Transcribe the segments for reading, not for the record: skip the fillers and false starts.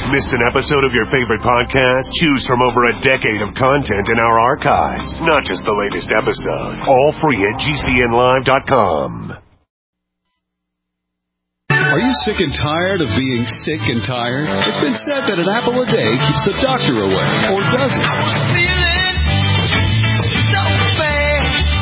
Missed an episode of your favorite podcast? Choose from over a decade of content in our archives. Not just the latest episode. All free at GCNlive.com. Are you sick and tired of being sick and tired? It's been said that an apple a day keeps the doctor away. Or does it? I was feeling so bad.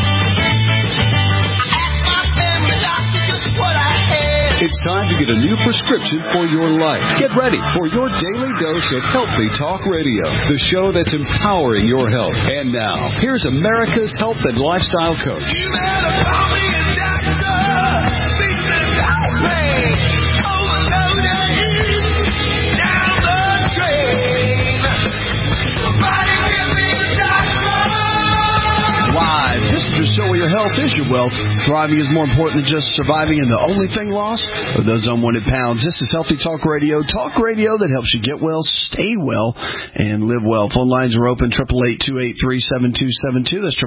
I asked my family doctor just what I had. It's time to get a new prescription for your life. Get ready for your daily dose of Healthy Talk Radio, the show that's empowering your health. And now, here's America's health and lifestyle coach. You better call me a doctor. Beat the pain. Overloaded. Down the drain. Somebody give me a doctor. Live. This is your show where your health is your wealth. Thriving is more important than just surviving, and the only thing lost are those unwanted pounds. This is Healthy Talk Radio that helps you get well, stay well, and live well. Phone lines are open, 888-283-7272. That's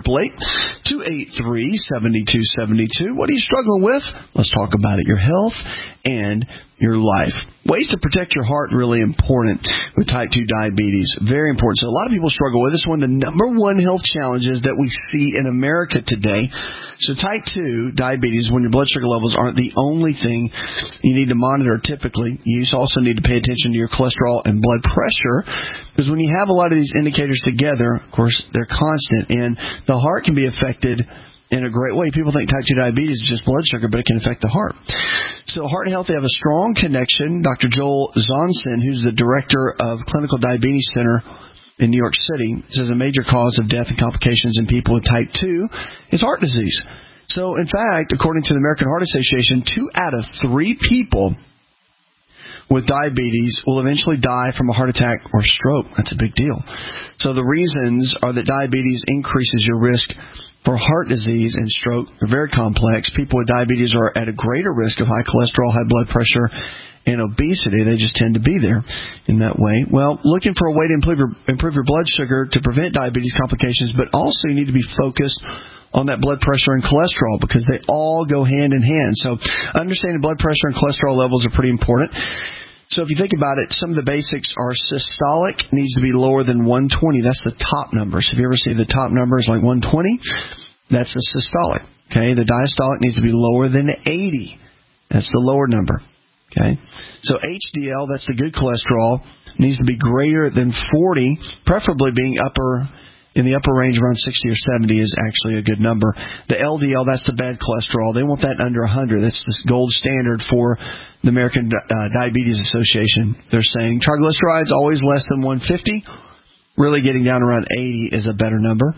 888-283-7272. What are you struggling with? Let's talk about it. Your health and your life. Ways to protect your heart really important with type 2 diabetes. Very important. So a lot of people struggle with this. One of the number one health challenges that we see in America today. So type 2 diabetes, when your blood sugar levels aren't the only thing you need to monitor typically, you also need to pay attention to your cholesterol and blood pressure, because when you have a lot of these indicators together, of course, they're constant, and the heart can be affected in a great way. People think type 2 diabetes is just blood sugar, but it can affect the heart. So Heart Health, they have a strong connection. Dr. Joel Zonson, who's the director of Clinical Diabetes Center in New York City, says a major cause of death and complications in people with type 2 is heart disease. So, in fact, according to the American Heart Association, 2 out of 3 people with diabetes will eventually die from a heart attack or stroke. That's a big deal. So the reasons are that diabetes increases your risk for heart disease and stroke. They're very complex. People with diabetes are at a greater risk of high cholesterol, high blood pressure, and obesity. They just tend to be there in that way. Well, looking for a way to improve your blood sugar to prevent diabetes complications, but also you need to be focused on that blood pressure and cholesterol, because they all go hand in hand. So understanding blood pressure and cholesterol levels are pretty important. So if you think about it, some of the basics are systolic needs to be lower than 120. That's the top number. So if you ever see the top number is like 120, that's a systolic. Okay, the diastolic needs to be lower than 80. That's the lower number. Okay, so HDL, that's the good cholesterol, needs to be greater than 40, preferably being in the upper range around 60 or 70 is actually a good number. The LDL, that's the bad cholesterol. They want that under 100. That's the gold standard for the American Diabetes Association. They're saying triglycerides always less than 150. Really getting down around 80 is a better number.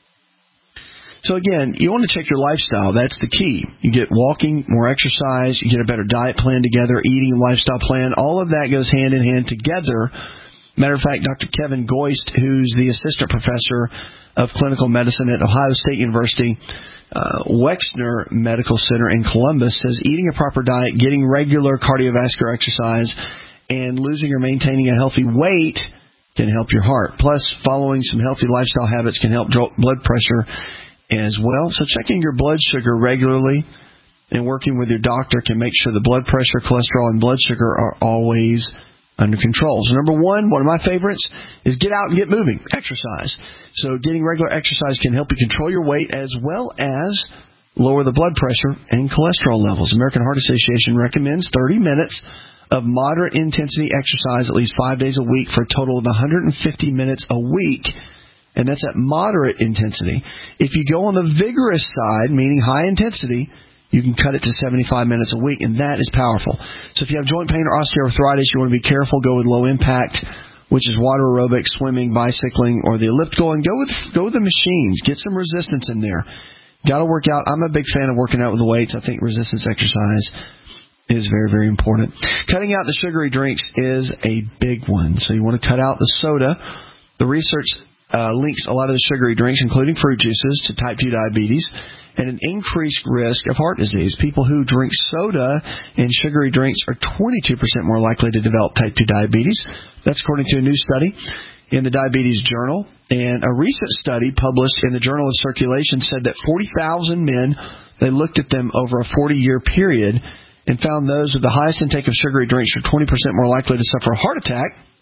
So again, you want to check your lifestyle. That's the key. You get walking, more exercise, you get a better diet plan together, eating lifestyle plan. All of that goes hand in hand together. Matter of fact, Dr. Kevin Goist, who's the assistant professor of clinical medicine at Ohio State University, Wexner Medical Center in Columbus, says eating a proper diet, getting regular cardiovascular exercise, and losing or maintaining a healthy weight can help your heart. Plus, following some healthy lifestyle habits can help blood pressure as well. So checking your blood sugar regularly and working with your doctor can make sure the blood pressure, cholesterol, and blood sugar are always under control. So number one of my favorites is get out and get moving, exercise. So getting regular exercise can help you control your weight as well as lower the blood pressure and cholesterol levels. American Heart Association recommends 30 minutes of moderate intensity exercise at least 5 days a week for a total of 150 minutes a week. And that's at moderate intensity. If you go on the vigorous side, meaning high intensity, you can cut it to 75 minutes a week, and that is powerful. So if you have joint pain or osteoarthritis, you want to be careful. Go with low impact, which is water aerobics, swimming, bicycling, or the elliptical, and go with the machines. Get some resistance in there. Got to work out. I'm a big fan of working out with the weights. I think resistance exercise is very, very important. Cutting out the sugary drinks is a big one. So you want to cut out the soda. The research links a lot of the sugary drinks, including fruit juices, to type 2 diabetes and an increased risk of heart disease. People who drink soda and sugary drinks are 22% more likely to develop type 2 diabetes. That's according to a new study in the Diabetes Journal. And a recent study published in the Journal of Circulation said that 40,000 men, they looked at them over a 40-year period and found those with the highest intake of sugary drinks were 20% more likely to suffer a heart attack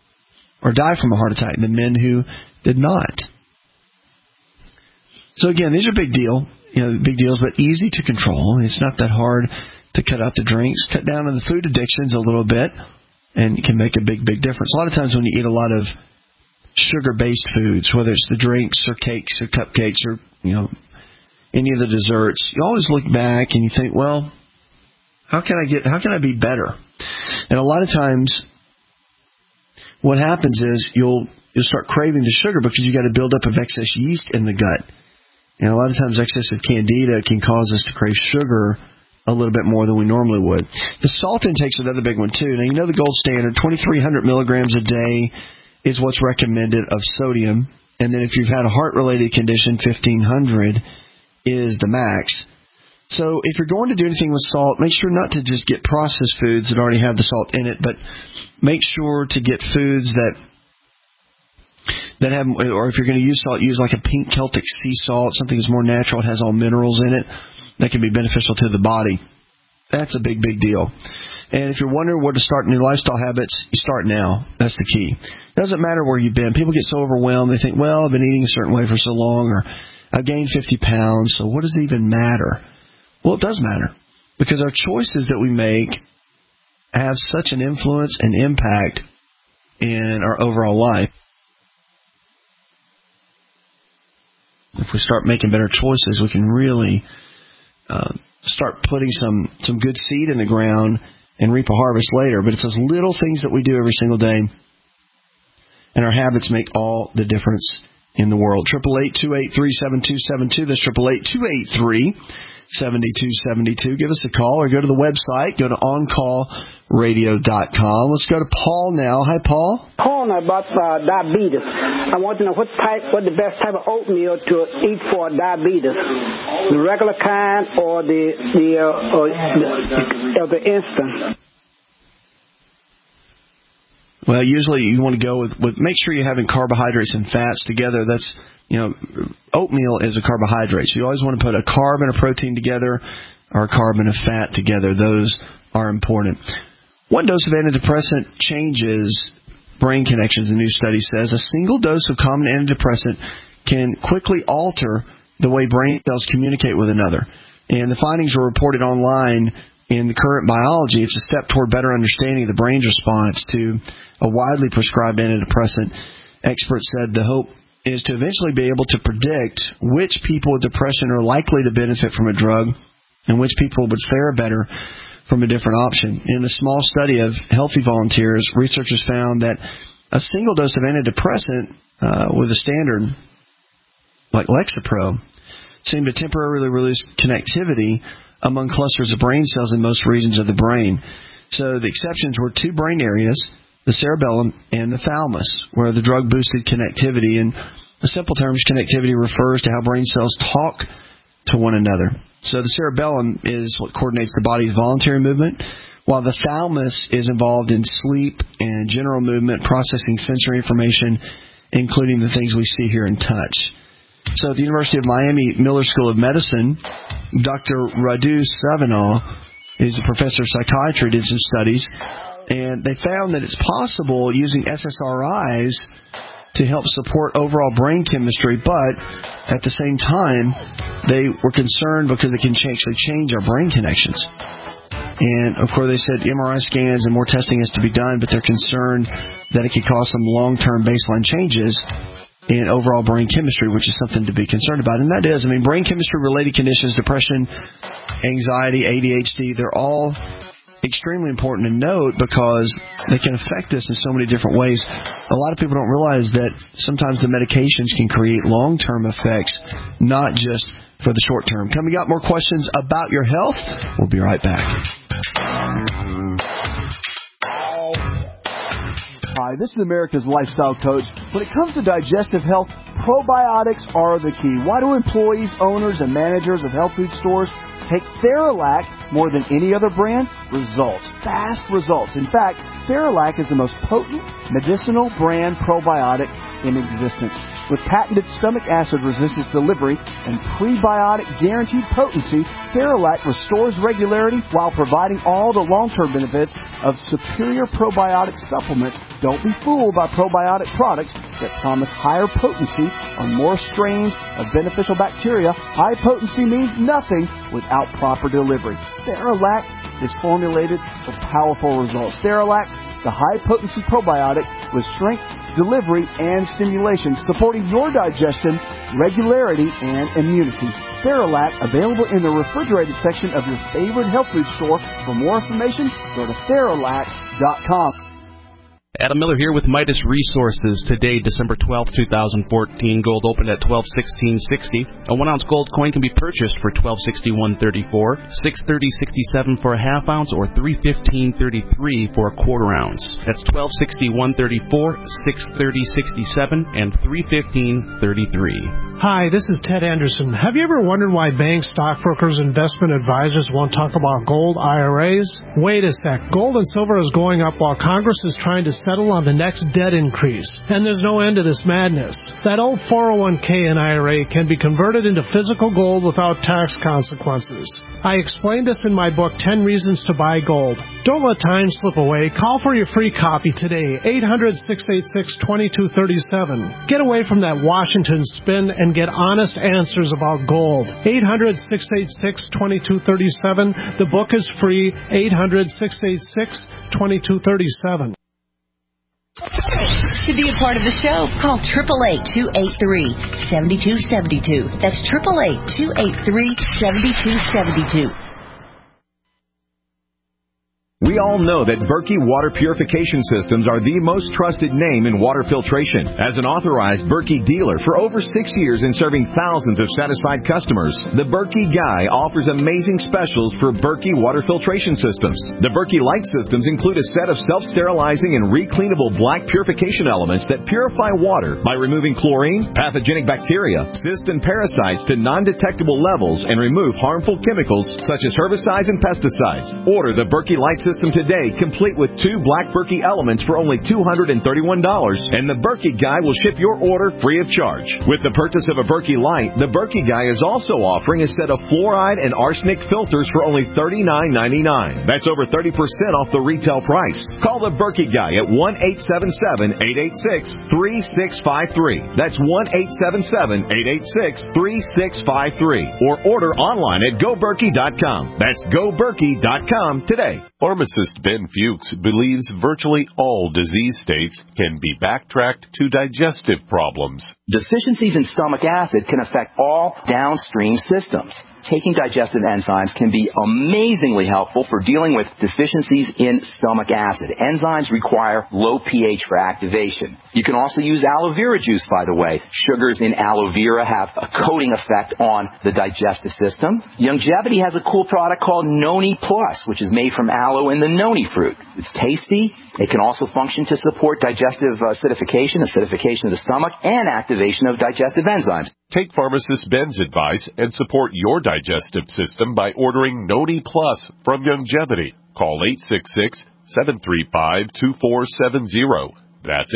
or die from a heart attack than men who did not. So again, these are big deals, but easy to control. It's not that hard to cut out the drinks, cut down on the food addictions a little bit, and it can make a big, big difference. A lot of times when you eat a lot of sugar-based foods, whether it's the drinks or cakes or cupcakes or, any of the desserts, you always look back and you think, well, how can I be better? And a lot of times what happens is you'll start craving the sugar because you got a buildup of excess yeast in the gut. And a lot of times excessive candida can cause us to crave sugar a little bit more than we normally would. The salt intake's another big one, too. Now, the gold standard, 2,300 milligrams a day is what's recommended of sodium. And then if you've had a heart-related condition, 1,500 is the max. So if you're going to do anything with salt, make sure not to just get processed foods that already have the salt in it, but make sure to get foods that have, or if you're going to use salt, use like a pink Celtic sea salt, something that's more natural, it has all minerals in it, that can be beneficial to the body. That's a big, big deal. And if you're wondering where to start in your lifestyle habits, you start now. That's the key. It doesn't matter where you've been. People get so overwhelmed, they think, well, I've been eating a certain way for so long, or I've gained 50 pounds, so what does it even matter? Well, it does matter, because our choices that we make have such an influence and impact in our overall life. If we start making better choices, we can really start putting some good seed in the ground and reap a harvest later. But it's those little things that we do every single day, and our habits make all the difference in the world. 888-283-7272. That's 888-283-7272. Give us a call or go to the website. Go to OnCallRadio.com. Let's go to Paul now. Hi, Paul. Calling about diabetes. I want to know what the best type of oatmeal to eat for diabetes, the regular kind or the instant. Well, usually you want to go with make sure you're having carbohydrates and fats together. That's, oatmeal is a carbohydrate. So you always want to put a carb and a protein together, or a carb and a fat together. Those are important. One dose of antidepressant changes brain connections, a new study says. A single dose of common antidepressant can quickly alter the way brain cells communicate with another. And the findings were reported online in the Current Biology. It's a step toward better understanding the brain's response to a widely prescribed antidepressant. Experts said the hope is to eventually be able to predict which people with depression are likely to benefit from a drug and which people would fare better from a different option. In a small study of healthy volunteers, researchers found that a single dose of antidepressant with a standard like Lexapro seemed to temporarily reduce connectivity among clusters of brain cells in most regions of the brain. So the exceptions were two brain areas, the cerebellum and the thalamus, where the drug boosted connectivity. And in simple terms, connectivity refers to how brain cells talk to one another. So the cerebellum is what coordinates the body's voluntary movement, while the thalamus is involved in sleep and general movement, processing sensory information, including the things we see, hear, and touch. So at the University of Miami Miller School of Medicine, Dr. Radu Savinow is a professor of psychiatry, did some studies, and they found that it's possible using SSRIs to help support overall brain chemistry, but at the same time, they were concerned because it can actually change our brain connections. And, of course, they said MRI scans and more testing has to be done, but they're concerned that it could cause some long-term baseline changes in overall brain chemistry, which is something to be concerned about. And that is, brain chemistry-related conditions, depression, anxiety, ADHD, they're all extremely important to note because they can affect us in so many different ways. A lot of people don't realize that sometimes the medications can create long-term effects, not just for the short term. Coming up, more questions about your health. We'll be right back. Hi, this is America's Lifestyle Coach. When it comes to digestive health, probiotics are the key. Why do employees, owners, and managers of health food stores take Theralac more than any other brand? results. Fast results. In fact, Cerelac is the most potent medicinal brand probiotic in existence. With patented stomach acid resistance delivery and prebiotic guaranteed potency, Cerelac restores regularity while providing all the long-term benefits of superior probiotic supplements. Don't be fooled by probiotic products that promise higher potency on more strains of beneficial bacteria. High potency means nothing without proper delivery. Cerelac is formulated for powerful results. Cerelac, the high-potency probiotic with strength, delivery, and stimulation, supporting your digestion, regularity, and immunity. Cerelac, available in the refrigerated section of your favorite health food store. For more information, go to Cerelac.com. Adam Miller here with Midas Resources. Today, December 12, 2014, gold opened at $12.1660. A 1-ounce gold coin can be purchased for $12.6134, $6.3067 for a half ounce, or $3.1533 for a quarter ounce. That's $12.6134, $6.3067, and $3.1533. Hi, this is Ted Anderson. Have you ever wondered why banks, stockbrokers, investment advisors won't talk about gold IRAs? Wait a sec. Gold and silver is going up while Congress is trying to settle on the next debt increase. And there's no end to this madness. That old 401k and IRA can be converted into physical gold without tax consequences. I explained this in my book, 10 Reasons to Buy Gold. Don't let time slip away. Call for your free copy today, 800-686-2237. Get away from that Washington spin and get honest answers about gold. 800-686-2237. The book is free, 800-686-2237. To be a part of the show, call 888-283-7272. That's 888-283-7272. We all know that Berkey Water Purification Systems are the most trusted name in water filtration. As an authorized Berkey dealer for over 6 years and serving thousands of satisfied customers, the Berkey Guy offers amazing specials for Berkey Water Filtration Systems. The Berkey Light Systems include a set of self-sterilizing and recleanable black purification elements that purify water by removing chlorine, pathogenic bacteria, cysts, and parasites to non-detectable levels and remove harmful chemicals such as herbicides and pesticides. Order the Berkey Light System today, complete with 2 black Berkey elements for only $231, and the Berkey Guy will ship your order free of charge. With the purchase of a Berkey Light, the Berkey Guy is also offering a set of fluoride and arsenic filters for only $39.99. That's over 30% off the retail price. Call the Berkey Guy at 1-877-886-3653. That's 1-877-886-3653. Or order online at GoBerkey.com. That's GoBerkey.com today. Pharmacist Ben Fuchs believes virtually all disease states can be backtracked to digestive problems. Deficiencies in stomach acid can affect all downstream systems. Taking digestive enzymes can be amazingly helpful for dealing with deficiencies in stomach acid. Enzymes require low pH for activation. You can also use aloe vera juice, by the way. Sugars in aloe vera have a coating effect on the digestive system. Youngevity has a cool product called Noni Plus, which is made from aloe and the noni fruit. It's tasty. It can also function to support digestive acidification of the stomach, and activation of digestive enzymes. Take Pharmacist Ben's advice and support your digestive system by ordering Noni Plus from Youngevity. Call 866-735-2470. That's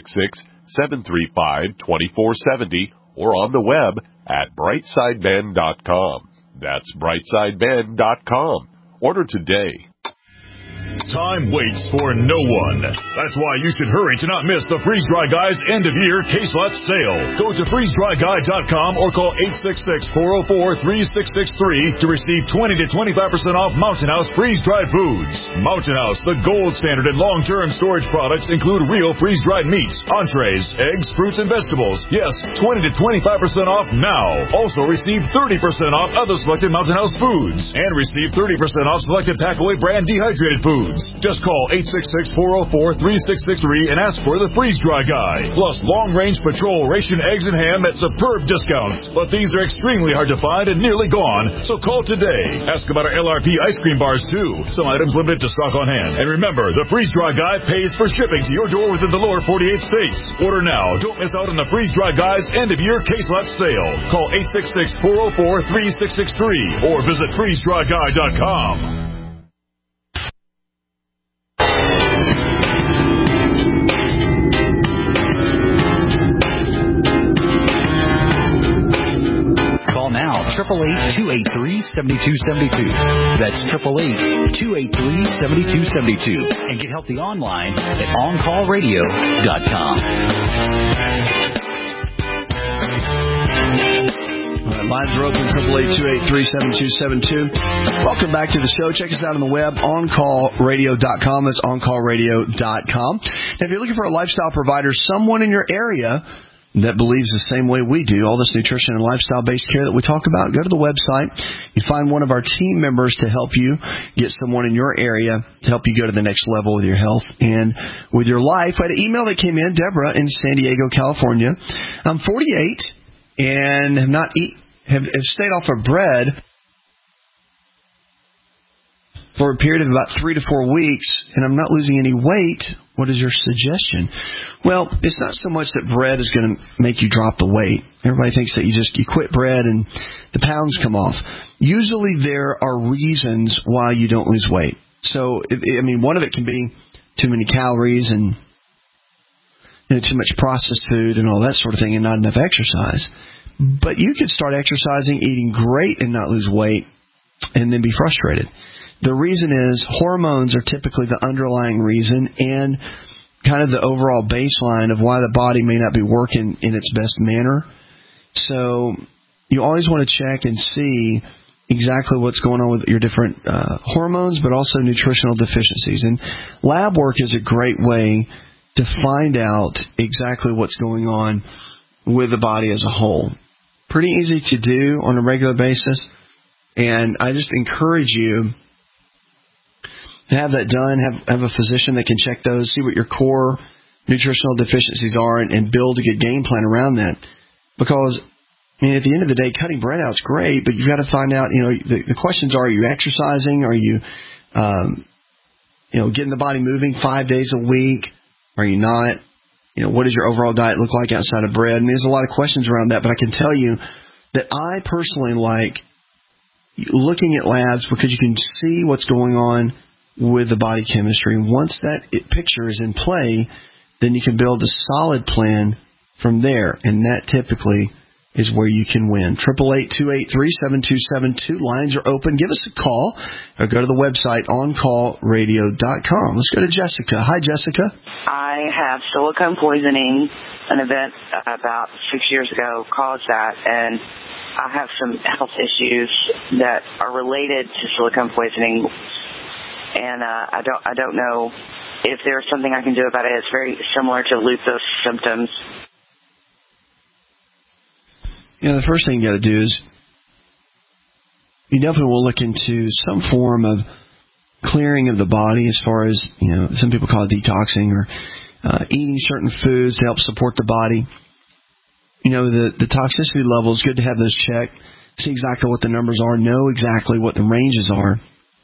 866-735-2470, or on the web at brightsideben.com. That's brightsideben.com. Order today. Time waits for no one. That's why you should hurry to not miss the Freeze Dry Guy's end-of-year case lot sale. Go to freezedryguy.com or call 866-404-3663 to receive 20 to 25% off Mountain House freeze-dried foods. Mountain House, the gold standard in long-term storage products, include real freeze-dried meats, entrees, eggs, fruits, and vegetables. Yes, 20 to 25% off now. Also receive 30% off other selected Mountain House foods and receive 30% off selected Packaway brand dehydrated foods. Just call 866-404-3663 and ask for the Freeze Dry Guy. Plus long-range patrol ration eggs and ham at superb discounts. But these are extremely hard to find and nearly gone, so call today. Ask about our LRP ice cream bars too. Some items limited to stock on hand. And remember, the Freeze Dry Guy pays for shipping to your door within the lower 48 states. Order now. Don't miss out on the Freeze Dry Guy's end-of-year case lot sale. Call 866-404-3663 or visit freezedryguy.com. 888-283-7272. That's 888-283-7272. And get healthy online at OnCallRadio.com. Lines are open, 888-283-7272. Welcome back to the show. Check us out on the web, OnCallRadio.com. That's OnCallRadio.com. Now, if you're looking for a lifestyle provider, someone in your area that believes the same way we do, all this nutrition and lifestyle-based care that we talk about, go to the website. You find one of our team members to help you get someone in your area to help you go to the next level with your health and with your life. I had an email that came in, Deborah in San Diego, California. I'm 48 and have stayed off of bread for a period of about 3 to 4 weeks, and I'm not losing any weight. What is your suggestion? Well, it's not so much that bread is going to make you drop the weight. Everybody thinks that you quit bread and the pounds come off. Usually there are reasons why you don't lose weight. So, one of it can be too many calories and too much processed food and all that sort of thing and not enough exercise. But you could start exercising, eating great, and not lose weight, and then be frustrated. The reason is hormones are typically the underlying reason and kind of the overall baseline of why the body may not be working in its best manner. So you always want to check and see exactly what's going on with your different hormones, but also nutritional deficiencies. And lab work is a great way to find out exactly what's going on with the body as a whole. Pretty easy to do on a regular basis, and I just encourage you to have that done, have a physician that can check those, see what your core nutritional deficiencies are, and build a good game plan around that. Because, at the end of the day, cutting bread out is great, but you've got to find out, the questions are you exercising? Are you, getting the body moving 5 days a week? Are you not? What does your overall diet look like outside of bread? And there's a lot of questions around that, but I can tell you that I personally like looking at labs because you can see what's going on with the body chemistry. And once that picture is in play, then you can build a solid plan from there. And that typically is where you can win. 888-283-7272. Lines are open. Give us a call or go to the website OnCallRadio.com. Let's go to Jessica. Hi, Jessica. I have silicone poisoning. An event about 6 years ago caused that, and I have some health issues that are related to silicone poisoning, and I don't know if there's something I can do about it. It's very similar to lupus symptoms. The first thing you got to do is you definitely will look into some form of clearing of the body as far as, some people call it detoxing or eating certain foods to help support the body. The toxicity level is good to have those checked, see exactly what the numbers are, know exactly what the ranges are.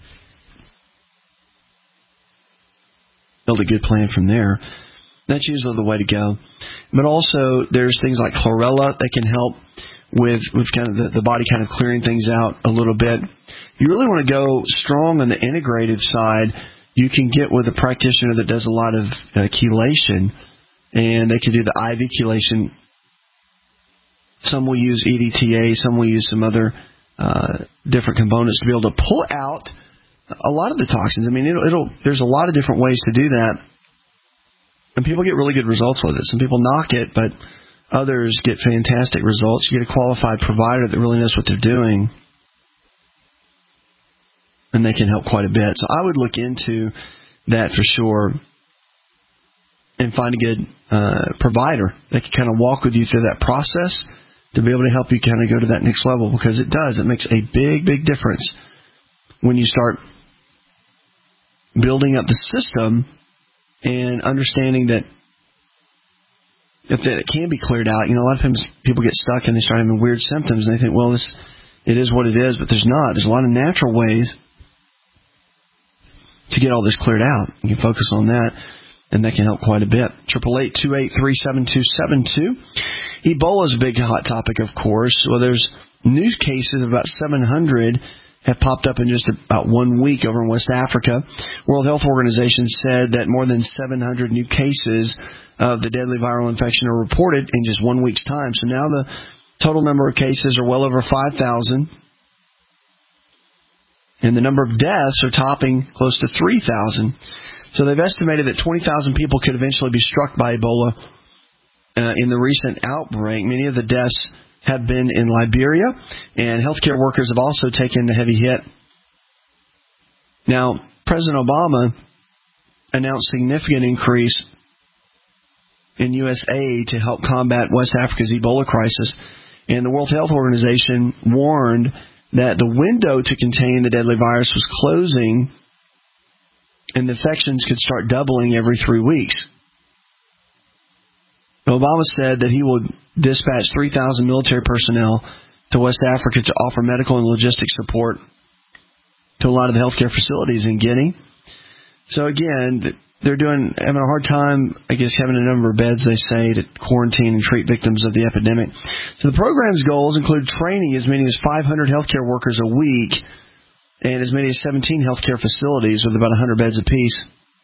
Build a good plan from there. That's usually the way to go. But also, there's things like chlorella that can help with kind of the body kind of clearing things out a little bit. You really want to go strong on the integrative side. You can get with a practitioner that does a lot of chelation, and they can do the IV chelation. Some will use EDTA, some will use some other different components to be able to pull out a lot of the toxins. There's a lot of different ways to do that, and people get really good results with it. Some people knock it, but others get fantastic results. You get a qualified provider that really knows what they're doing, and they can help quite a bit. So I would look into that for sure and find a good provider that can kind of walk with you through that process to be able to help you kind of go to that next level, because it does. It makes a big, big difference when you start building up the system and understanding that it can be cleared out. A lot of times people get stuck and they start having weird symptoms and they think, well, it is what it is, but there's not. There's a lot of natural ways to get all this cleared out. You can focus on that, and that can help quite a bit. 888-283-7272. Ebola is a big hot topic, of course. Well, there's new cases of about 700 have popped up in just about 1 week over in West Africa. World Health Organization said that more than 700 new cases of the deadly viral infection are reported in just 1 week's time. So now the Total number of cases are well over 5,000. And the number of deaths are topping close to 3,000. So they've estimated that 20,000 people could eventually be struck by Ebola in the recent outbreak. Many of the deaths have been in Liberia, and healthcare workers have also taken a heavy hit. Now, President Obama announced significant increase in U.S. aid to help combat West Africa's Ebola crisis, and the World Health Organization warned that the window to contain the deadly virus was closing, and the infections could start doubling every 3 weeks. Obama said that he would dispatch 3,000 military personnel to West Africa to offer medical and logistic support to a lot of the healthcare facilities in Guinea. So again, they're having a hard time, I guess, having a number of beds, they say, to quarantine and treat victims of the epidemic. So the program's goals include training as many as 500 healthcare workers a week and as many as 17 healthcare facilities with about 100 beds apiece.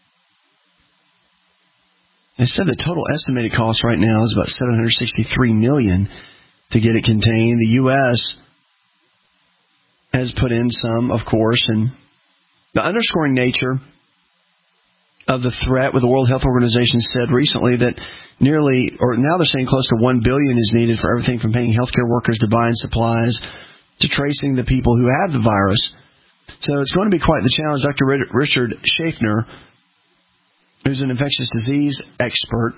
They said the total estimated cost right now is about $763 million to get it contained. The U.S. has put in some, of course, and the underscoring nature of the threat, with the World Health Organization said recently that now they're saying close to $1 billion is needed for everything from paying healthcare workers to buying supplies to tracing the people who have the virus. So it's going to be quite the challenge. Dr. Richard Schaffner, who's an infectious disease expert,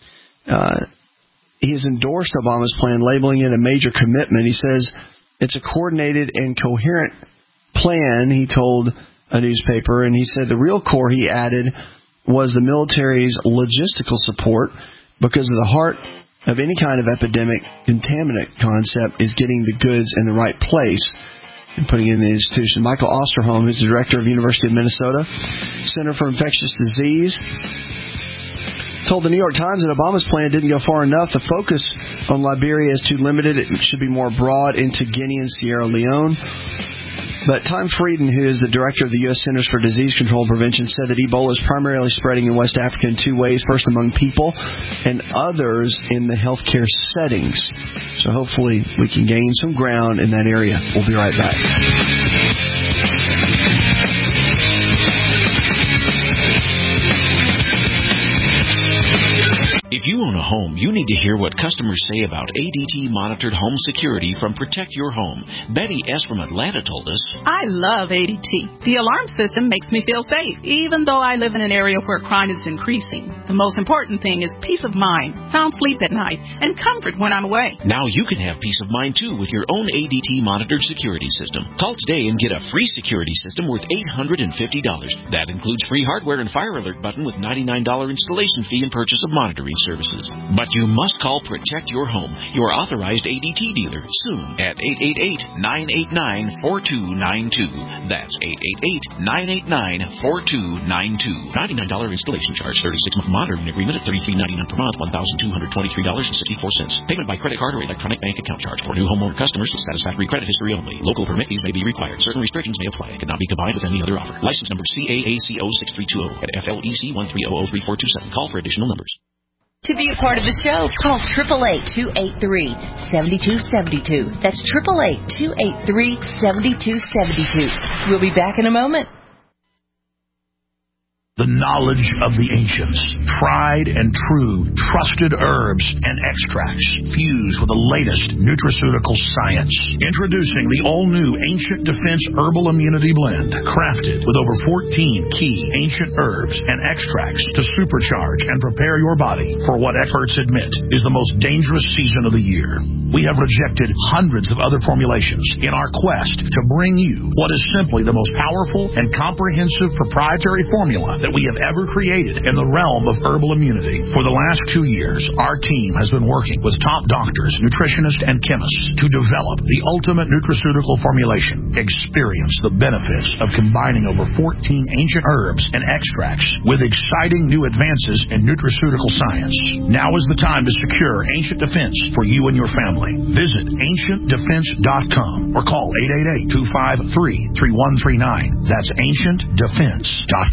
he has endorsed Obama's plan, labeling it a major commitment. He says it's a coordinated and coherent plan, he told a newspaper, and he said the real core, he added, was the military's logistical support, because of the heart of any kind of epidemic contaminant concept is getting the goods in the right place and putting it in the institution. Michael Osterholm, who's the director of University of Minnesota Center for Infectious Disease, told the New York Times that Obama's plan didn't go far enough. The focus on Liberia is too limited. It should be more broad into Guinea and Sierra Leone. But Tom Frieden, who is the director of the U.S. Centers for Disease Control and Prevention, said that Ebola is primarily spreading in West Africa in two ways. First, among people, and others in the healthcare settings. So hopefully we can gain some ground in that area. We'll be right back. If you own a home, you need to hear what customers say about ADT monitored home security from Protect Your Home. Betty S. from Atlanta told us, I love ADT. The alarm system makes me feel safe, even though I live in an area where crime is increasing. The most important thing is peace of mind, sound sleep at night, and comfort when I'm away. Now you can have peace of mind, too, with your own ADT monitored security system. Call today and get a free security system worth $850. That includes free hardware and fire alert button with $99 installation fee and purchase of monitoring services. But you must call Protect Your Home, your authorized ADT dealer, soon at 888-989-4292. That's 888-989-4292. $99 installation charge, 36-month monitoring agreement at $33.99 per month, $1,223.64. Payment by credit card or electronic bank account charge for new homeowner customers with satisfactory credit history only. Local permit fees may be required. Certain restrictions may apply. It cannot be combined with any other offer. License number CAACO 6320 at FLEC 1300347. Call for additional numbers. To be a part of the show, call 888-283-7272. That's 888-283-7272. We'll be back in a moment. The knowledge of the ancients, tried and true, trusted herbs and extracts fused with the latest nutraceutical science. Introducing the all-new Ancient Defense Herbal Immunity Blend, crafted with over 14 key ancient herbs and extracts to supercharge and prepare your body for what experts admit is the most dangerous season of the year. We have rejected hundreds of other formulations in our quest to bring you what is simply the most powerful and comprehensive proprietary formula that we have ever created in the realm of herbal immunity. For the last 2 years, our team has been working with top doctors, nutritionists, and chemists to develop the ultimate nutraceutical formulation. Experience the benefits of combining over 14 ancient herbs and extracts with exciting new advances in nutraceutical science. Now is the time to secure Ancient Defense for you and your family. Visit AncientDefense.com or call 888-253-3139. That's AncientDefense.com.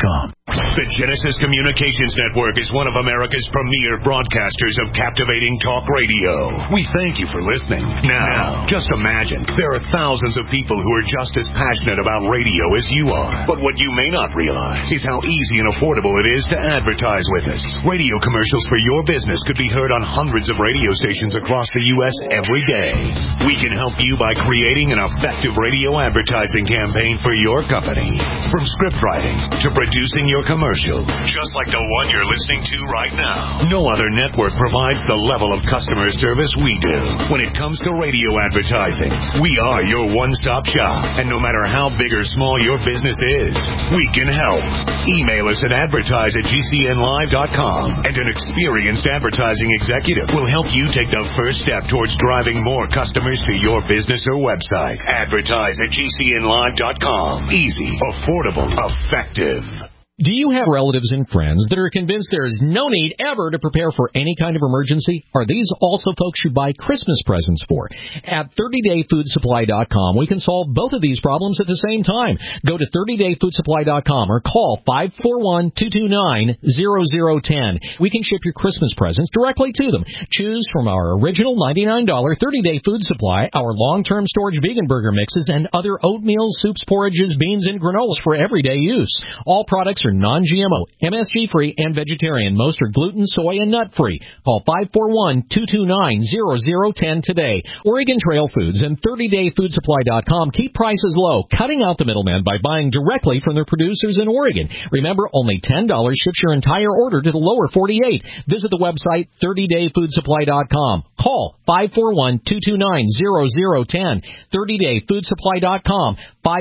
The Genesis Communications Network is one of America's premier broadcasters of captivating talk radio. We thank you for listening. Now, just imagine, there are thousands of people who are just as passionate about radio as you are. But what you may not realize is how easy and affordable it is to advertise with us. Radio commercials for your business could be heard on hundreds of radio stations across the U.S. every day. We can help you by creating an effective radio advertising campaign for your company. From script writing to producing your commercial, just like the one you're listening to right now. No other network provides the level of customer service we do. When it comes to radio advertising, we are your one-stop shop. And no matter how big or small your business is, we can help. Email us at advertise@gcnlive.com, and an experienced advertising executive will help you take the first step towards driving more customers to your business or website. Advertise@gcnlive.com. Easy, affordable, effective. Do you have relatives and friends that are convinced there is no need ever to prepare for any kind of emergency? Are these also folks you buy Christmas presents for? At 30dayfoodsupply.com, we can solve both of these problems at the same time. Go to 30dayfoodsupply.com or call 541-229-0010. We can ship your Christmas presents directly to them. Choose from our original $99 30-day food supply, our long-term storage vegan burger mixes, and other oatmeal, soups, porridges, beans, and granolas for everyday use. All products are non-GMO, MSG-free, and vegetarian. Most are gluten, soy, and nut-free. Call 541-229-0010 today. Oregon Trail Foods and 30dayfoodsupply.com keep prices low, cutting out the middleman by buying directly from their producers in Oregon. Remember, only $10 ships your entire order to the lower 48. Visit the website 30dayfoodsupply.com. Call 541-229-0010. 30dayfoodsupply.com.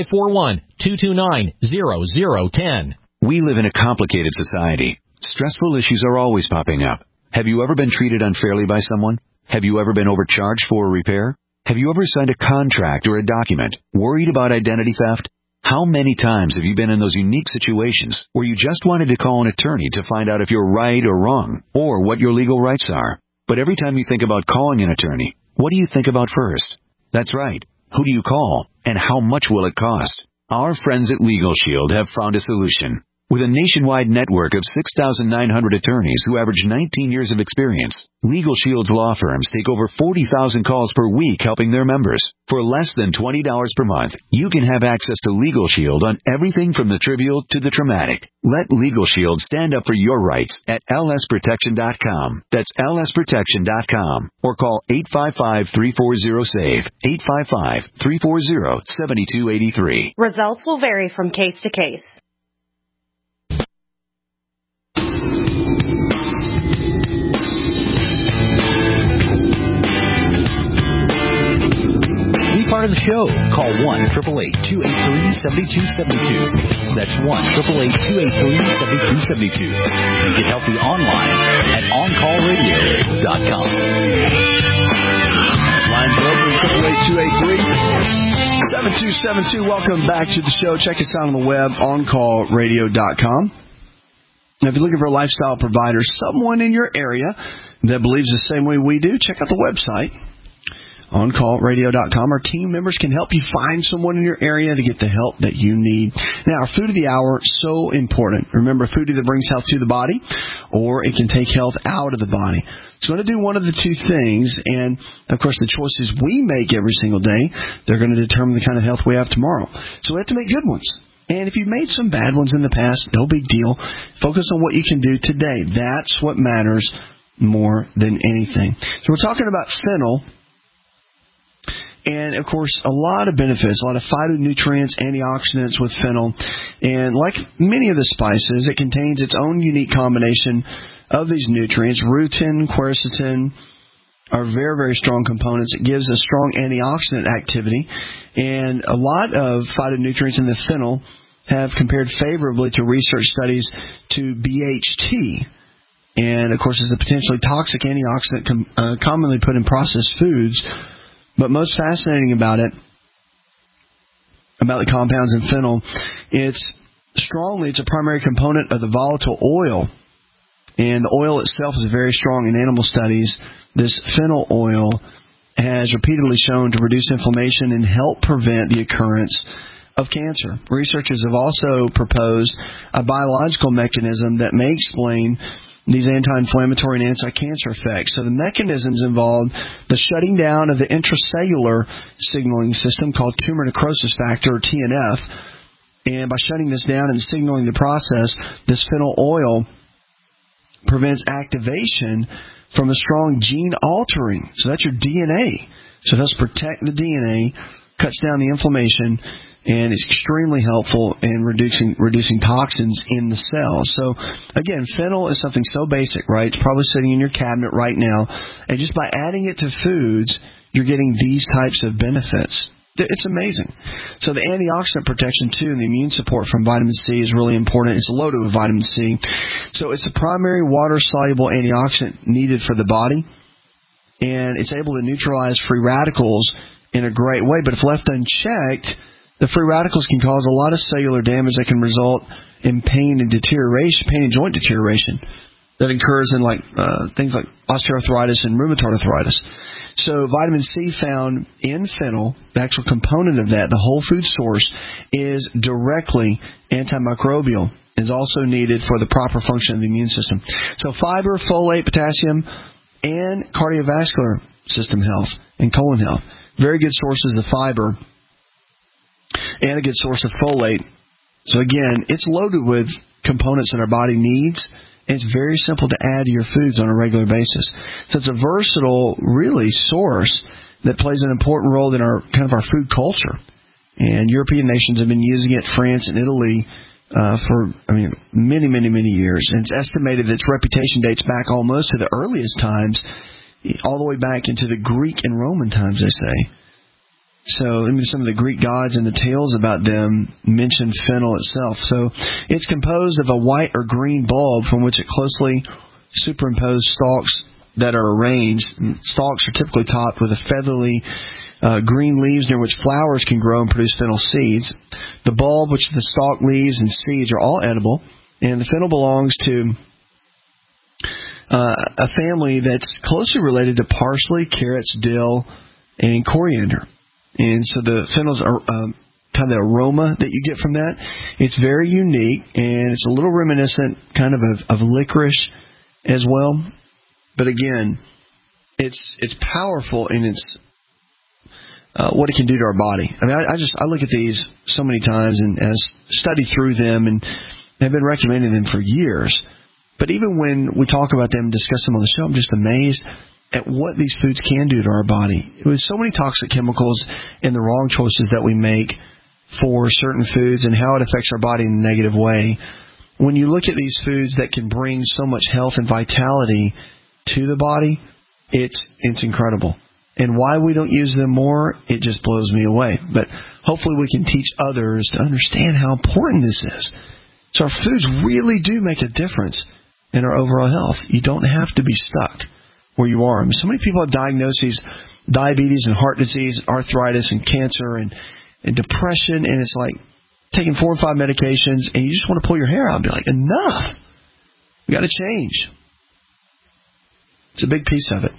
541-229-0010. We live in a complicated society. Stressful issues are always popping up. Have you ever been treated unfairly by someone? Have you ever been overcharged for a repair? Have you ever signed a contract or a document worried about identity theft? How many times have you been in those unique situations where you just wanted to call an attorney to find out if you're right or wrong, or what your legal rights are? But every time you think about calling an attorney, what do you think about first? That's right. Who do you call, and how much will it cost? Our friends at Legal Shield have found a solution. With a nationwide network of 6,900 attorneys who average 19 years of experience, Legal Shield's law firms take over 40,000 calls per week helping their members. For less than $20 per month, you can have access to Legal Shield on everything from the trivial to the traumatic. Let Legal Shield stand up for your rights at lsprotection.com. That's lsprotection.com. Or call 855-340-SAVE, 855-340-7283. Results will vary from case to case. Part of the show. Call 1-888-283-7272. That's 1-888-283-7272. And get healthy online at OnCallRadio.com. Lines open, 888-283-7272. Welcome back to the show. Check us out on the web, OnCallRadio.com. Now, if you're looking for a lifestyle provider, someone in your area that believes the same way we do, check out the website, OnCallRadio.com. Our team members can help you find someone in your area to get the help that you need. Now, our food of the hour, so important. Remember, food either brings health to the body or it can take health out of the body. It's going to do one of the two things, and, of course, the choices we make every single day, they're going to determine the kind of health we have tomorrow. So we have to make good ones. And if you've made some bad ones in the past, no big deal. Focus on what you can do today. That's what matters more than anything. So we're talking about fennel. And, of course, a lot of benefits, a lot of phytonutrients, antioxidants with fennel. And like many of the spices, it contains its own unique combination of these nutrients. Rutin, quercetin are very, very strong components. It gives a strong antioxidant activity. And a lot of phytonutrients in the fennel have compared favorably to research studies to BHT. And, of course, it's a potentially toxic antioxidant commonly put in processed foods. But most fascinating about the compounds in fennel, it's a primary component of the volatile oil. And the oil itself is very strong in animal studies. This fennel oil has repeatedly shown to reduce inflammation and help prevent the occurrence of cancer. Researchers have also proposed a biological mechanism that may explain these anti-inflammatory and anti-cancer effects. So the mechanisms involve the shutting down of the intracellular signaling system called tumor necrosis factor, or TNF. And by shutting this down and signaling the process, this phenyl oil prevents activation from a strong gene altering. So that's your DNA. So it helps protect the DNA, cuts down the inflammation, and is extremely helpful in reducing toxins in the cells. So, again, phenyl is something so basic, right? It's probably sitting in your cabinet right now. And just by adding it to foods, you're getting these types of benefits. It's amazing. So the antioxidant protection, too, and the immune support from vitamin C is really important. It's loaded with vitamin C. So it's the primary water-soluble antioxidant needed for the body, and it's able to neutralize free radicals in a great way. But if left unchecked, the free radicals can cause a lot of cellular damage that can result in pain and joint deterioration that occurs in things like osteoarthritis and rheumatoid arthritis. So vitamin C found in fennel, the actual component of that, the whole food source, is directly antimicrobial, is also needed for the proper function of the immune system. So fiber, folate, potassium, and cardiovascular system health and colon health. Very good sources of fiber and a good source of folate. So again, it's loaded with components that our body needs. It's very simple to add to your foods on a regular basis. So it's a versatile, really, source that plays an important role in our food culture. And European nations have been using it, France and Italy, for many, many, many years. And it's estimated that its reputation dates back almost to the earliest times, all the way back into the Greek and Roman times, they say. So some of the Greek gods and the tales about them mention fennel itself. So it's composed of a white or green bulb from which it closely superimposed stalks that are arranged. Stalks are typically topped with a feathery green leaves near which flowers can grow and produce fennel seeds. The bulb, which the stalk, leaves, and seeds are all edible. And the fennel belongs to a family that's closely related to parsley, carrots, dill, and coriander. And so the fennel's kind of the aroma that you get from that, it's very unique, and it's a little reminiscent kind of licorice as well. But again, it's powerful in its what it can do to our body. I look at these so many times and study through them, and have been recommending them for years. But even when we talk about them and discuss them on the show, I'm just amazed at what these foods can do to our body. With so many toxic chemicals and the wrong choices that we make for certain foods and how it affects our body in a negative way, when you look at these foods that can bring so much health and vitality to the body, it's incredible. And why we don't use them more, it just blows me away. But hopefully we can teach others to understand how important this is. So our foods really do make a difference in our overall health. You don't have to be stuck where you are. So many people have diagnoses, diabetes and heart disease, arthritis and cancer and depression, and it's like taking 4 or 5 medications, and you just want to pull your hair out and be like, enough. We got to change. It's a big piece of it.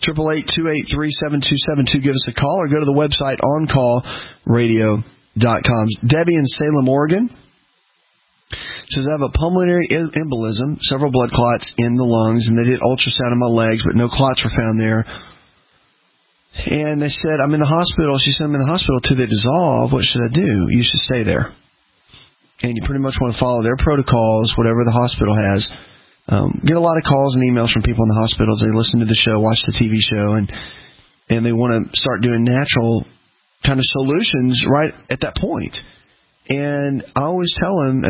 888-283-7272. Give us a call or go to the website oncallradio.com. Debbie in Salem, Oregon says, I have a pulmonary embolism, several blood clots in the lungs, and they did ultrasound in my legs, but no clots were found there. And they said, I'm in the hospital. She said, I'm in the hospital till they dissolve. What should I do? You should stay there. And you pretty much want to follow their protocols, whatever the hospital has. Get a lot of calls and emails from people in the hospitals. They listen to the show, watch the TV show, and they want to start doing natural kind of solutions right at that point. And I always tell them,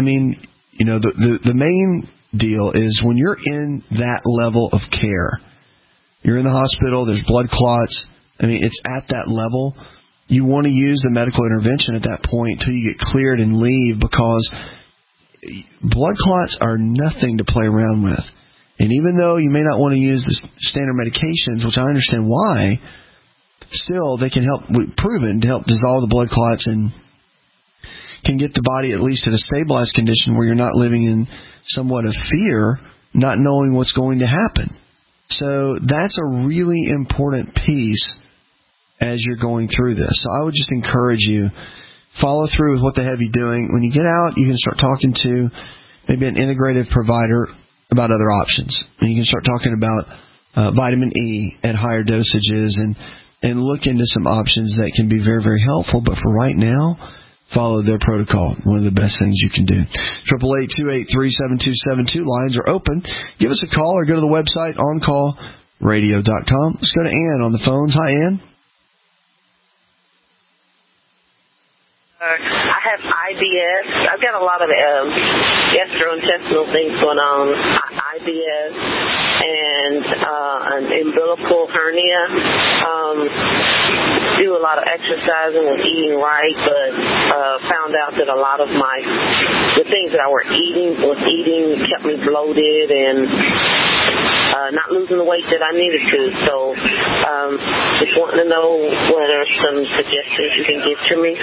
the main deal is when you're in that level of care, you're in the hospital, there's blood clots, it's at that level, you want to use the medical intervention at that point until you get cleared and leave, because blood clots are nothing to play around with. And even though you may not want to use the standard medications, which I understand why, still they can help, proven to help dissolve the blood clots and can get the body at least at a stabilized condition where you're not living in somewhat of fear, not knowing what's going to happen. So that's a really important piece as you're going through this. So I would just encourage you Follow through with what they have you doing. When you get out, you can start talking to maybe an integrative provider about other options. And you can start talking about vitamin E at higher dosages and look into some options that can be very, very helpful. But for right now, follow their protocol. One of the best things you can do. 888-283-7272. Lines are open. Give us a call or go to the website, oncallradio.com. Let's go to Ann on the phones. Hi, Ann. I have IBS. I've got a lot of gastrointestinal things going on. IBS and an umbilical hernia. Do a lot of exercising and eating right, but found out that a lot of the things that I was eating kept me bloated and not losing the weight that I needed to. So just wanting to know whether some suggestions you can give to me.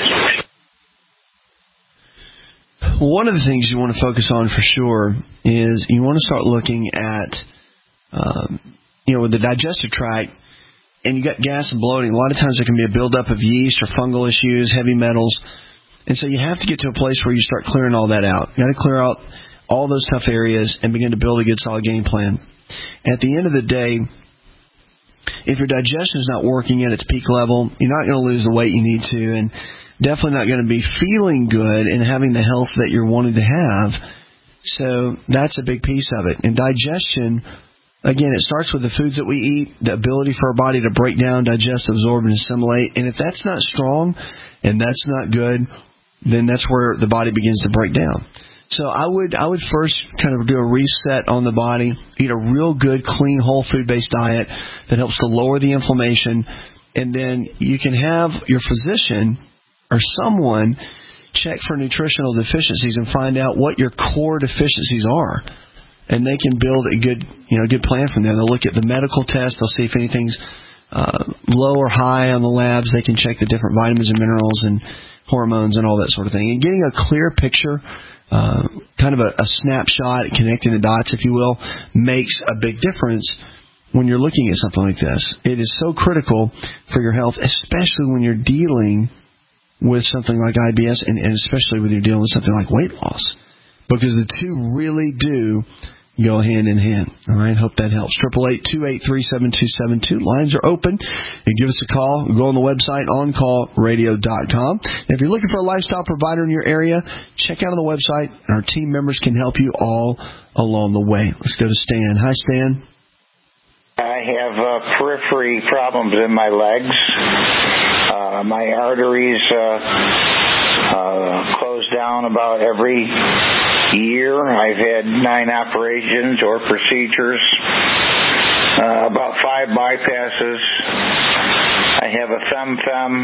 One of the things you want to focus on for sure is you want to start looking at, with the digestive tract, and you got gas and bloating. A lot of times there can be a buildup of yeast or fungal issues, heavy metals, and so you have to get to a place where you start clearing all that out. You got to clear out all those tough areas and begin to build a good, solid game plan. At the end of the day, if your digestion is not working at its peak level, you're not going to lose the weight you need to, and definitely not going to be feeling good and having the health that you're wanting to have. So that's a big piece of it. And digestion, again, it starts with the foods that we eat, the ability for our body to break down, digest, absorb, and assimilate. And if that's not strong and that's not good, then that's where the body begins to break down. So I would first kind of do a reset on the body, eat a real good, clean, whole food-based diet that helps to lower the inflammation. And then you can have your physician or someone check for nutritional deficiencies and find out what your core deficiencies are. And they can build a good plan from there. They'll look at the medical test. They'll see if anything's low or high on the labs. They can check the different vitamins and minerals and hormones and all that sort of thing. And getting a clear picture, kind of a snapshot, connecting the dots, if you will, makes a big difference when you're looking at something like this. It is so critical for your health, especially when you're dealing with something like IBS and especially when you're dealing with something like weight loss, because the two really do go hand in hand. All right, hope that helps. 888-283-7272. Lines are open. And give us a call. Go on the website, oncallradio.com. And if you're looking for a lifestyle provider in your area, check out on the website, and our team members can help you all along the way. Let's go to Stan. Hi, Stan. I have periphery problems in my legs. My arteries close down about every year. I've had 9 operations or procedures, about 5 bypasses. I have a fem,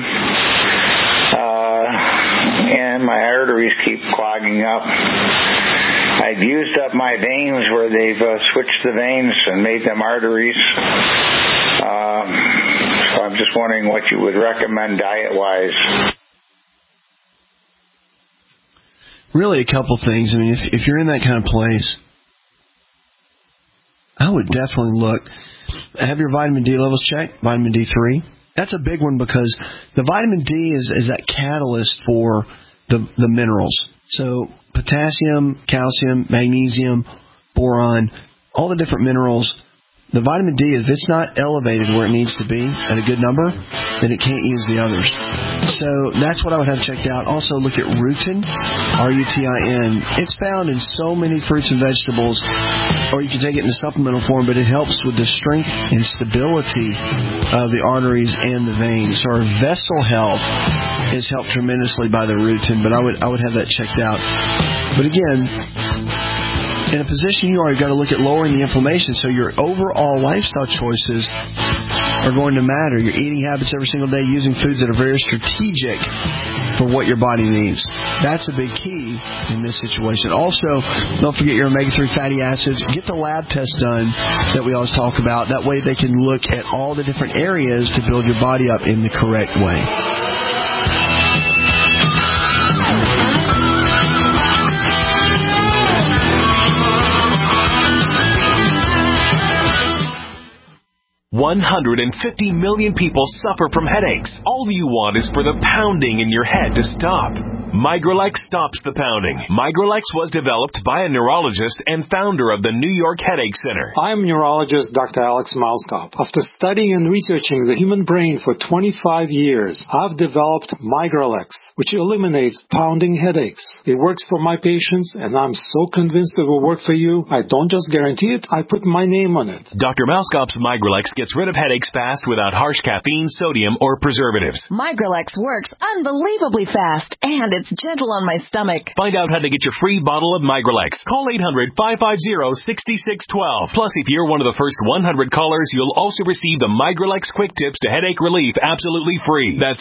and my arteries keep clogging up. I've used up my veins where they've switched the veins and made them arteries. So I'm just wondering what you would recommend diet-wise. Really a couple things. I mean, if you're in that kind of place, I would definitely look. Have your vitamin D levels checked, vitamin D3. That's a big one because the vitamin D is that catalyst for the minerals. So potassium, calcium, magnesium, boron, all the different minerals. The vitamin D, if it's not elevated where it needs to be at a good number, then it can't use the others. So that's what I would have checked out. Also look at rutin, R-U-T-I-N. It's found in so many fruits and vegetables, or you can take it in a supplemental form, but it helps with the strength and stability of the arteries and the veins. So our vessel health is helped tremendously by the rutin, but I would have that checked out. But again, in a position you are, you've got to look at lowering the inflammation, so your overall lifestyle choices are going to matter. Your eating habits every single day, using foods that are very strategic for what your body needs. That's a big key in this situation. Also, don't forget your omega-3 fatty acids. Get the lab test done that we always talk about. That way they can look at all the different areas to build your body up in the correct way. 150 million people suffer from headaches. All you want is for the pounding in your head to stop. Migralex stops the pounding. Migralex was developed by a neurologist and founder of the New York Headache Center. I'm neurologist Dr. Alex Malskop. After studying and researching the human brain for 25 years, I've developed Migralex, which eliminates pounding headaches. It works for my patients, and I'm so convinced it will work for you. I don't just guarantee it, I put my name on it. Dr. Malskop's Migralex gets rid of headaches fast without harsh caffeine, sodium, or preservatives. Migralex works unbelievably fast, and it's gentle on my stomach. Find out how to get your free bottle of Migralex. Call 800-550-6612. Plus, if you're one of the first 100 callers, you'll also receive the Migralex Quick Tips to Headache Relief absolutely free. That's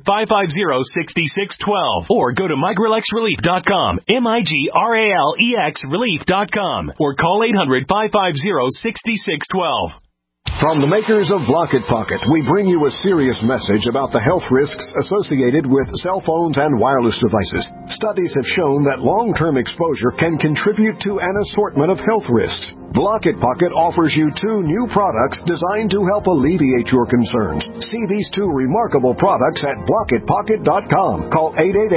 800-550-6612. Or go to migralexrelief.com, MIGRALEX relief.com. Or call 800-550-6612. From the makers of Block It Pocket, we bring you a serious message about the health risks associated with cell phones and wireless devices. Studies have shown that long-term exposure can contribute to an assortment of health risks. Block It Pocket offers you 2 new products designed to help alleviate your concerns. See these 2 remarkable products at blockitpocket.com. Call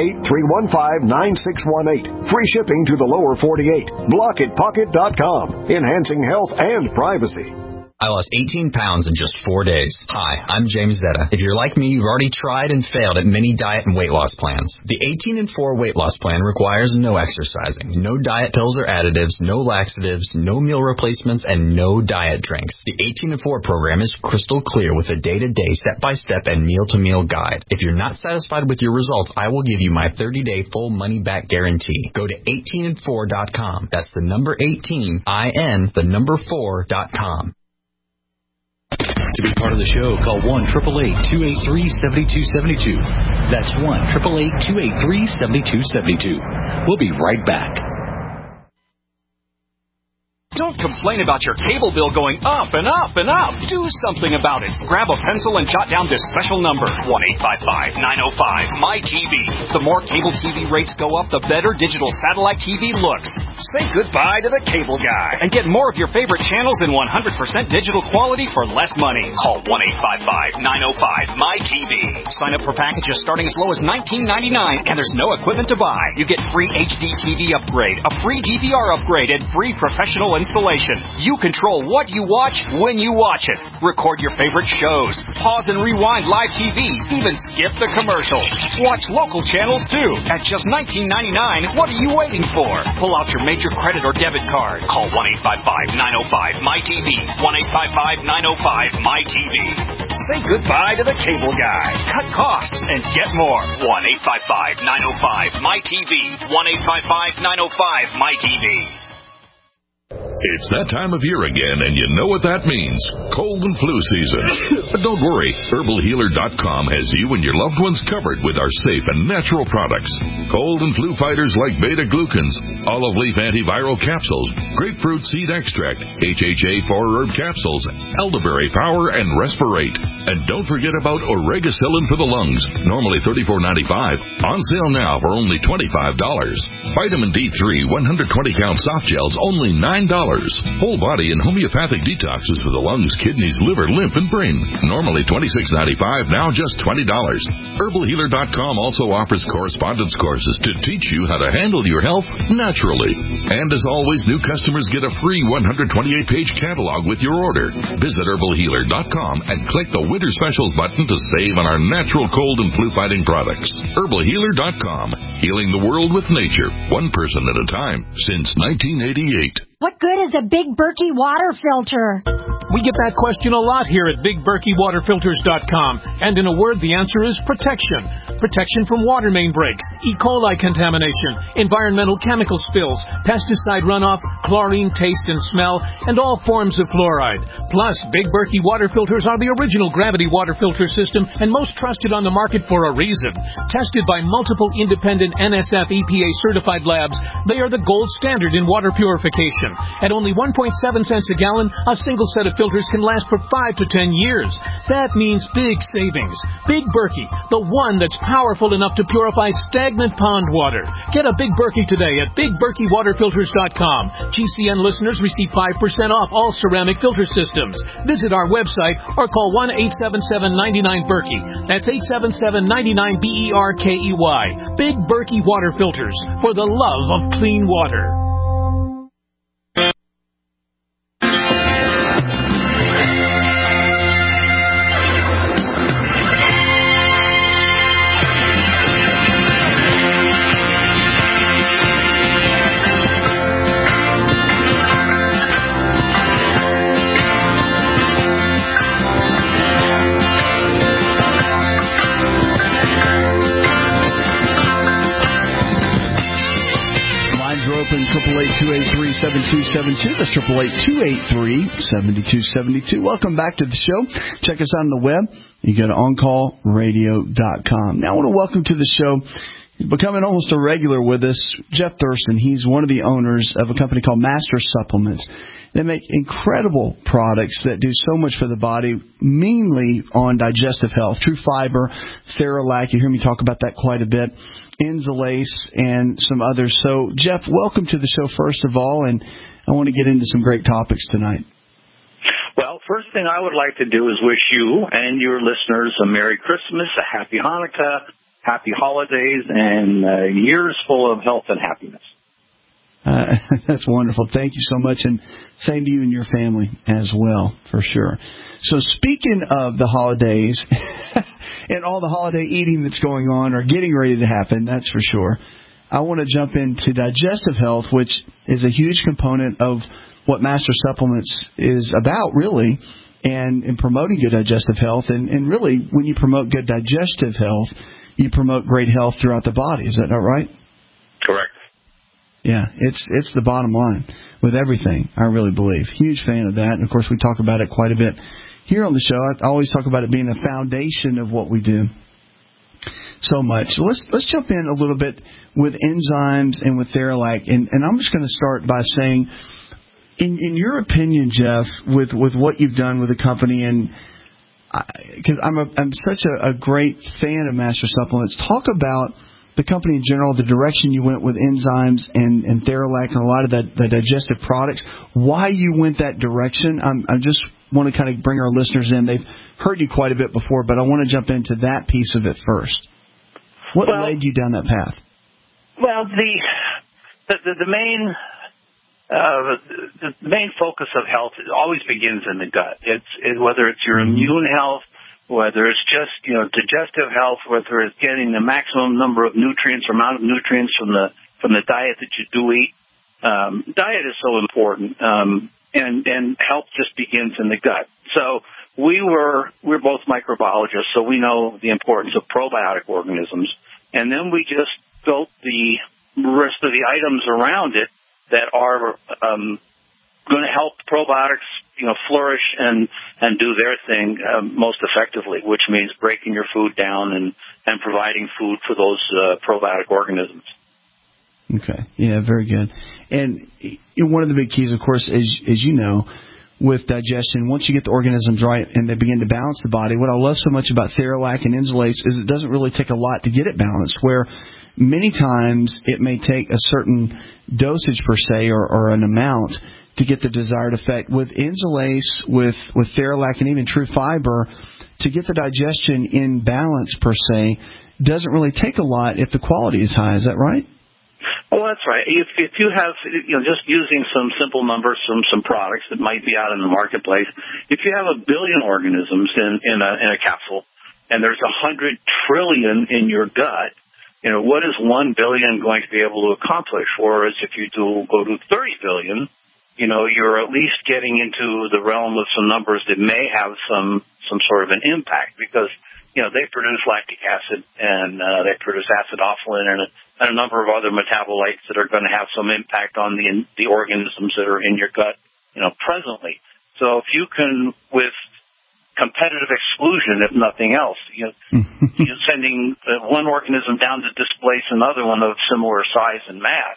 888-315-9618. Free shipping to the lower 48. Blockitpocket.com. Enhancing health and privacy. I lost 18 pounds in just 4 days. Hi, I'm James Zetta. If you're like me, you've already tried and failed at many diet and weight loss plans. The 18 and 4 weight loss plan requires no exercising, no diet pills or additives, no laxatives, no meal replacements, and no diet drinks. The 18 and 4 program is crystal clear with a day-to-day, step-by-step, and meal-to-meal guide. If you're not satisfied with your results, I will give you my 30-day full money-back guarantee. Go to 18and4.com. That's the number 18, IN, the number 4.com. To be part of the show, call 1-888-283-7272. That's 1-888-283-7272. We'll be right back. Don't complain about your cable bill going up and up and up. Do something about it. Grab a pencil and jot down this special number, 1-855-905-MY-TV. The more cable TV rates go up, the better digital satellite TV looks. Say goodbye to the cable guy and get more of your favorite channels in 100% digital quality for less money. Call 1-855-905-MY-TV. Sign up for packages starting as low as $19.99, and there's no equipment to buy. You get free HD TV upgrade, a free DVR upgrade, and free professional installation. You control what you watch when you watch it. Record your favorite shows. Pause and rewind live TV. Even skip the commercials. Watch local channels too. At just $19.99, what are you waiting for? Pull out your major credit or debit card. Call 1-855-905-MY-TV. 1-855-905-MY-TV. Say goodbye to the cable guy. Cut costs and get more. 1-855-905-MY-TV. 1-855-905-MY-TV. It's that time of year again, and you know what that means. Cold and flu season. But don't worry, HerbalHealer.com has you and your loved ones covered with our safe and natural products. Cold and flu fighters like beta-glucans, olive leaf antiviral capsules, grapefruit seed extract, HHA 4-herb capsules, elderberry power, and Respirate. And don't forget about Oregacillin for the lungs, normally $34.95, on sale now for only $25. Vitamin D3 120-count soft gels, only $9. Whole body and homeopathic detoxes for the lungs, kidneys, liver, lymph, and brain. Normally $26.95, now just $20. HerbalHealer.com also offers correspondence courses to teach you how to handle your health naturally. And as always, new customers get a free 128-page catalog with your order. Visit HerbalHealer.com and click the Winter Specials button to save on our natural cold and flu-fighting products. HerbalHealer.com. Healing the world with nature, one person at a time, since 1988. What good is a Big Berkey water filter? We get that question a lot here at BigBerkeyWaterFilters.com. And in a word, the answer is protection. Protection from water main break, E. coli contamination, environmental chemical spills, pesticide runoff, chlorine taste and smell, and all forms of fluoride. Plus, Big Berkey water filters are the original gravity water filter system and most trusted on the market for a reason. Tested by multiple independent NSF EPA certified labs, they are the gold standard in water purification. At only 1.7 cents a gallon, a single set of filters can last for 5 to 10 years. That means big savings. Big Berkey, the one that's powerful enough to purify stagnant pond water. Get a Big Berkey today at BigBerkeyWaterFilters.com. GCN listeners receive 5% off all ceramic filter systems. Visit our website or call 1-877-99-BERKEY. That's 877-99-BERKEY. Big Berkey Water Filters, for the love of clean water. Open 888-283-7272. That's 888-283-7272. Welcome back to the show. Check us out on the web. You go to OnCallRadio.com. Now I want to welcome to the show, becoming almost a regular with us, Jeff Thurston. He's one of the owners of a company called Master Supplements. They make incredible products that do so much for the body, mainly on digestive health. True Fiber, Theralac, you hear me talk about that quite a bit, Enzalace, and some others. So, Jeff, welcome to the show, first of all, and I want to get into some great topics tonight. Well, first thing I would like to do is wish you and your listeners a Merry Christmas, a Happy Hanukkah, Happy Holidays, and years full of health and happiness. That's wonderful. Thank you so much, and same to you and your family as well, for sure. So speaking of the holidays and all the holiday eating that's going on or getting ready to happen, that's for sure, I want to jump into digestive health, which is a huge component of what Master Supplements is about, really, and in promoting good digestive health. And really, when you promote good digestive health, you promote great health throughout the body. Is that not right? Correct. Yeah, it's the bottom line with everything, I really believe. Huge fan of that. And, of course, we talk about it quite a bit here on the show. I always talk about it being a foundation of what we do so much. So let's jump in a little bit with enzymes and with Theralac. And I'm just going to start by saying, in your opinion, Jeff, with what you've done with the company, and because I'm such a great fan of Master Supplements, talk about the company in general, the direction you went with enzymes and Theralac and a lot of the digestive products, why you went that direction. I just want to kind of bring our listeners in. They've heard you quite a bit before, but I want to jump into that piece of it first. What led you down that path? Well, the main focus of health always begins in the gut. It's whether it's your immune health, whether it's just, digestive health, whether it's getting the maximum number of nutrients or amount of nutrients from the diet that you do eat. Diet is so important, and health just begins in the gut. So we're both microbiologists, so we know the importance of probiotic organisms, and then we just built the rest of the items around it that are going to help probiotics, flourish and do their thing most effectively, which means breaking your food down and providing food for those probiotic organisms. Okay. Yeah, very good. And one of the big keys, of course, as you know, with digestion, once you get the organisms right and they begin to balance the body, what I love so much about Theralac and Enzalace is it doesn't really take a lot to get it balanced, where many times it may take a certain dosage per se or an amount to get the desired effect. With Enzalace, with Theralac, and even True Fiber, to get the digestion in balance per se doesn't really take a lot if the quality is high. Is that right? Well, that's right. If you have, just using some simple numbers from some products that might be out in the marketplace, if you have 1 billion organisms in a capsule and there's 100 trillion in your gut, what is 1 billion going to be able to accomplish? Whereas if you go to 30 billion, you're at least getting into the realm of some numbers that may have some sort of an impact, because, they produce lactic acid and they produce acidophilin and a number of other metabolites that are going to have some impact on the organisms that are in your gut, presently. So if you can, with competitive exclusion, if nothing else, you're sending one organism down to displace another one of similar size and mass.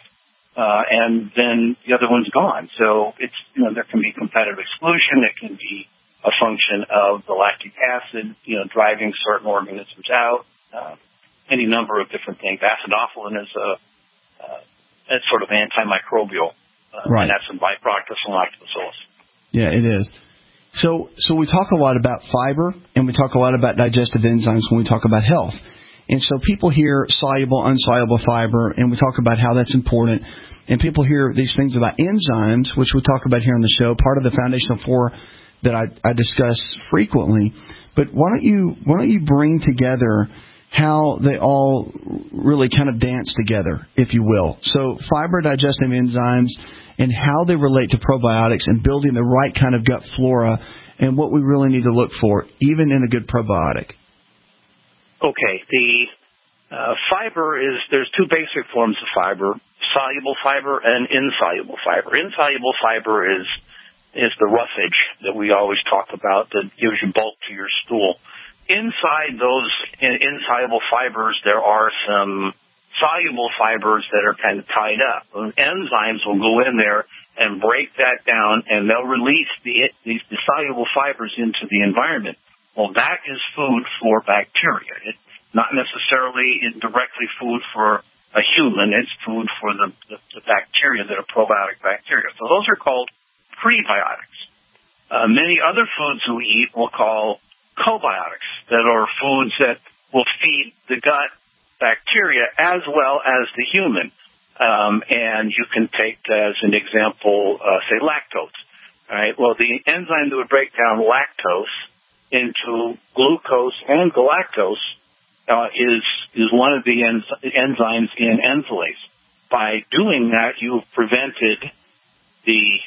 And then the other one's gone. So it's, there can be competitive exclusion. It can be a function of the lactic acid, driving certain organisms out. any number of different things. Acidophilin is it's sort of antimicrobial, and that's a byproduct of some lactobacillus. Yeah, it is. So we talk a lot about fiber, and we talk a lot about digestive enzymes when we talk about health. And so people hear soluble, unsoluble fiber, and we talk about how that's important. And people hear these things about enzymes, which we talk about here on the show, part of the foundational four that I discuss frequently. But why don't you bring together how they all really kind of dance together, if you will. So fiber, digestive enzymes, and how they relate to probiotics and building the right kind of gut flora and what we really need to look for, even in a good probiotic. Okay. The fiber there's two basic forms of fiber, soluble fiber and insoluble fiber. Insoluble fiber is the roughage that we always talk about that gives you bulk to your stool. Inside those insoluble fibers, there are some soluble fibers that are kind of tied up. Enzymes will go in there and break that down, and they'll release the soluble fibers into the environment. Well, that is food for bacteria. It's not necessarily directly food for a human. It's food for the bacteria that are probiotic bacteria. So those are called prebiotics. Many other foods we eat we'll call probiotics, that are foods that will feed the gut bacteria as well as the human. And you can take, as an example, say lactose. All right. Well, the enzyme that would break down lactose into glucose and galactose is one of the enzymes in Enzalase. By doing that, you've prevented the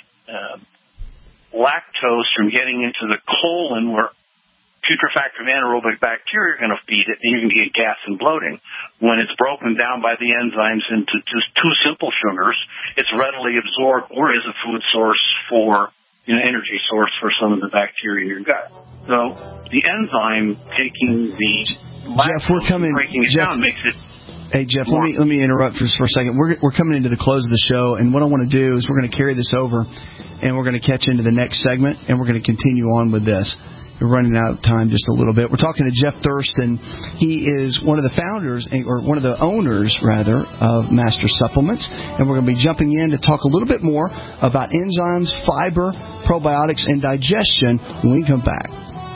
lactose from getting into the colon where putrefactive anaerobic bacteria are going to feed it, and you can get gas and bloating. When it's broken down by the enzymes into just two simple sugars, it's readily absorbed or is a food source for, energy source for some of the bacteria in your gut. So the enzyme taking the lactose and breaking it down makes it. Hey, Jeff, let me interrupt just for a second. We're coming into the close of the show, and what I want to do is we're going to carry this over, and we're going to catch into the next segment, and we're going to continue on with this. We're running out of time just a little bit. We're talking to Jeff Thurston. He is one of the founders, or one of the owners, rather, of Master Supplements. And we're going to be jumping in to talk a little bit more about enzymes, fiber, probiotics, and digestion when we come back.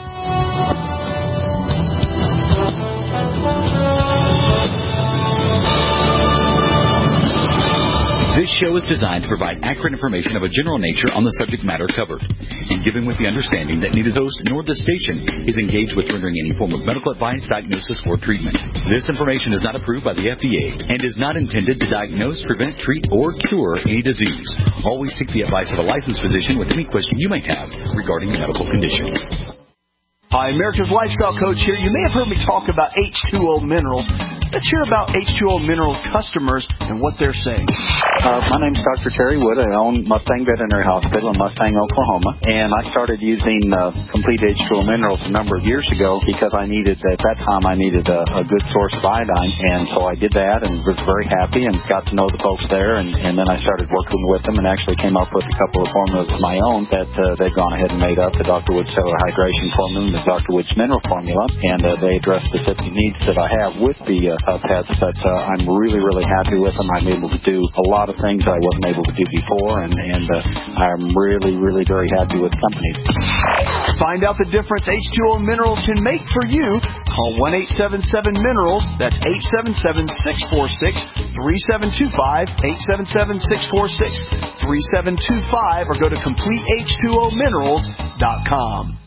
This show is designed to provide accurate information of a general nature on the subject matter covered, and given with the understanding that neither host nor the station is engaged with rendering any form of medical advice, diagnosis, or treatment. This information is not approved by the FDA and is not intended to diagnose, prevent, treat, or cure any disease. Always seek the advice of a licensed physician with any question you may have regarding a medical condition. Hi, America's Lifestyle Coach here. You may have heard me talk about H2O Minerals. Let's hear about H2O Minerals customers and what they're saying. My name's Dr. Terry Wood. I own Mustang Veterinary Hospital in Mustang, Oklahoma. And I started using Complete H2O Minerals a number of years ago because at that time I needed a good source of iodine. And so I did that and was very happy and got to know the folks there. And then I started working with them and actually came up with a couple of formulas of my own that they've gone ahead and made up, the Dr. Wood Cellular Hydration Formula and the Dr. Woods Mineral Formula. And they address specific needs that I have with the pets, but I'm really, really happy with them. I'm able to do a lot of things I wasn't able to do before, and I'm really, really very happy with the company. Find out the difference H2O Minerals can make for you. Call 1-877-MINERALS. That's 877-646-3725, 877-646-3725, or go to CompleteH2OMinerals.com.